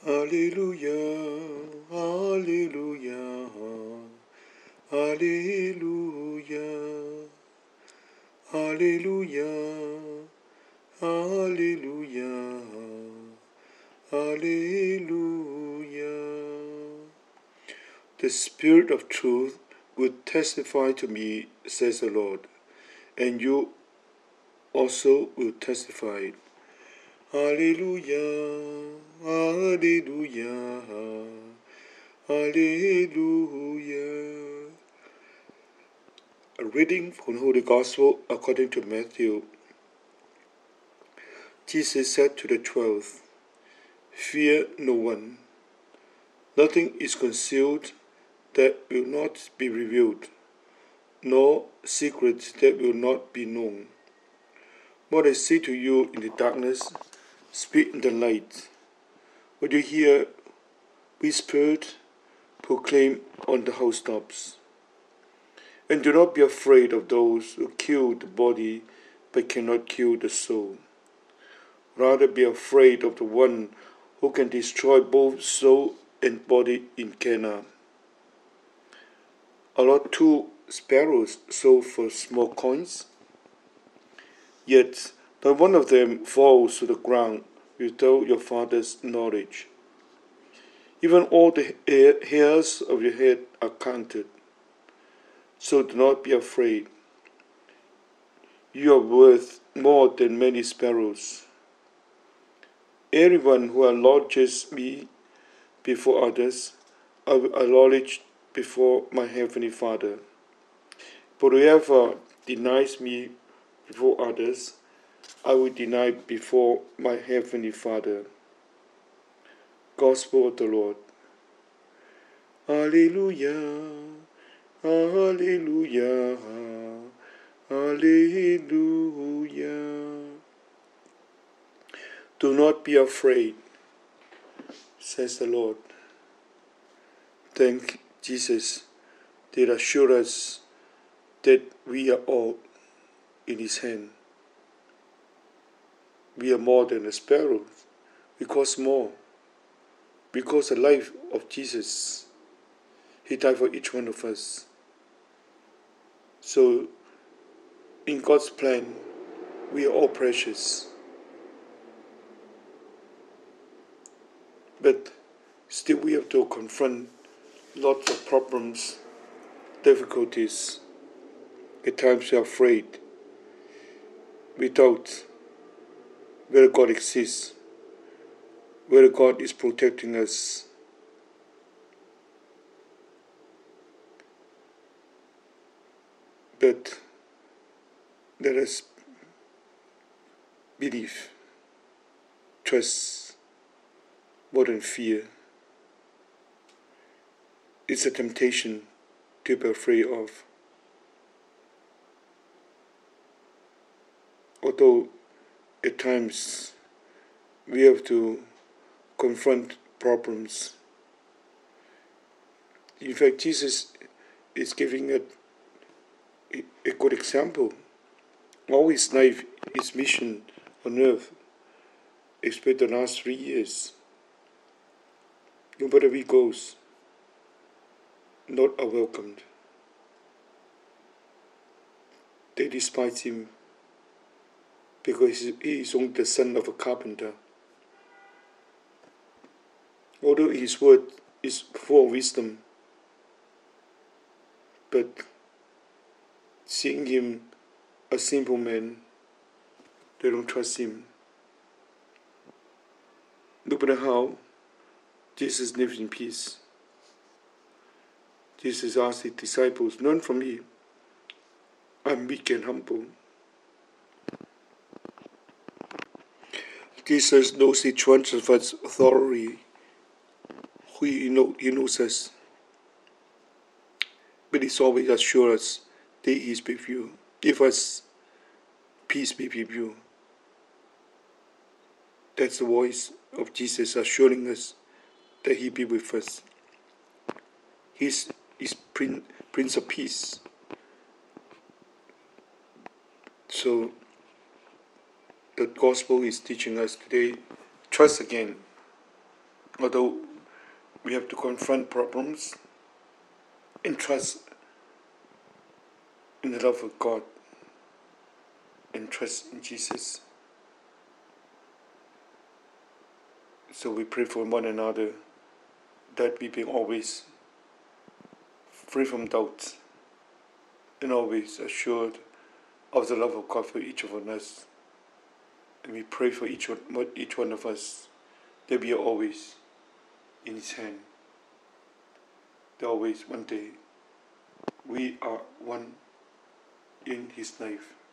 Hallelujah, hallelujah, hallelujah, hallelujah, hallelujah, hallelujah. The Spirit of truth will testify to me, says the Lord, and you also will testify. Hallelujah, hallelujah, hallelujah. A reading from the Holy Gospel according to Matthew. Jesus said to the 12, "Fear no one. Nothing is concealed that will not be revealed, nor secret that will not be known. What I say to you in the darkness, speak in the light. What you hear whispered, proclaim on the housetops. And do not be afraid of those who kill the body but cannot kill the soul. Rather be afraid of the one who can destroy both soul and body in Gehenna. Are not 2 sparrows sold for small coins? Yet not one of them falls to the ground without your Father's knowledge. Even all the hairs of your head are counted. So do not be afraid. You are worth more than many sparrows. Everyone who acknowledges me before others, I will acknowledge before my heavenly Father. But whoever denies me before others, I will deny before my heavenly Father." Gospel of the Lord. Hallelujah, hallelujah, hallelujah. Do not be afraid, says the Lord. Thank Jesus that assures us that we are all in His hand. We are more than a sparrow. We cost more. Because the life of Jesus, He died for each one of us. So, in God's plan, we are all precious. But still we have to confront lots of problems, difficulties. At times we are afraid. We doubt whether God exists, whether God is protecting us. But let us believe, trust, more than fear. It's a temptation to be afraid of. Although at times we have to confront problems. In fact, Jesus is giving a good example. All His life, His mission on earth, especially the last 3 years, nowhere He goes, not are welcomed. They despise Him because He is only the son of a carpenter. Although His word is full of wisdom, but seeing Him a simple man, they don't trust Him. No matter how, Jesus lived in peace. Jesus asked His disciples, "Learn from me. I'm meek and humble." Jesus knows each one of us thoroughly. He knows us. But He's always assures us that He is with you. Give us peace be with you. That's the voice of Jesus assuring us that He be with us. He's Prince of Peace. So the gospel is teaching us today, trust again. Although we have to confront problems and trust in the love of God and trust in Jesus. So we pray for one another that we be always free from doubt and always assured of the love of God for each of us. And we pray for each one of us that we are always in His hand. That always one day we are one in His life.